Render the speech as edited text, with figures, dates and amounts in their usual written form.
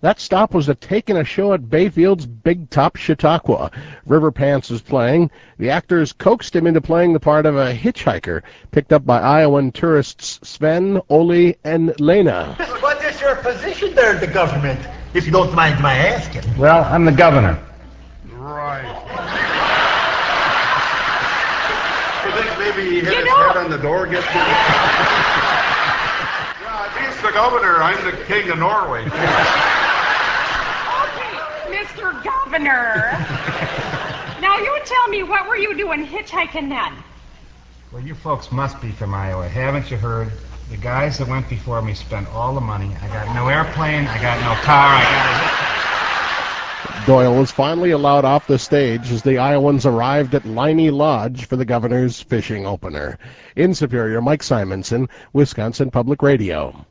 That stop was taking a show at Bayfield's Big Top Chautauqua. River Pants was playing. The actors coaxed him into playing the part of a hitchhiker, picked up by Iowan tourists Sven, Oli, and Lena. What is your position there in the government, if you don't mind my asking? Well, I'm the governor. Right. You think maybe he hit his head on the door, get Yeah, if he's the governor, I'm the king of Norway. Mr. Governor. Now you tell me, what were you doing hitchhiking then? Well, you folks must be from Iowa. Haven't you heard? The guys that went before me spent all the money. I got no airplane, I got no car, Doyle was finally allowed off the stage as the Iowans arrived at Liney Lodge for the governor's fishing opener. In Superior, Mike Simonson, Wisconsin Public Radio.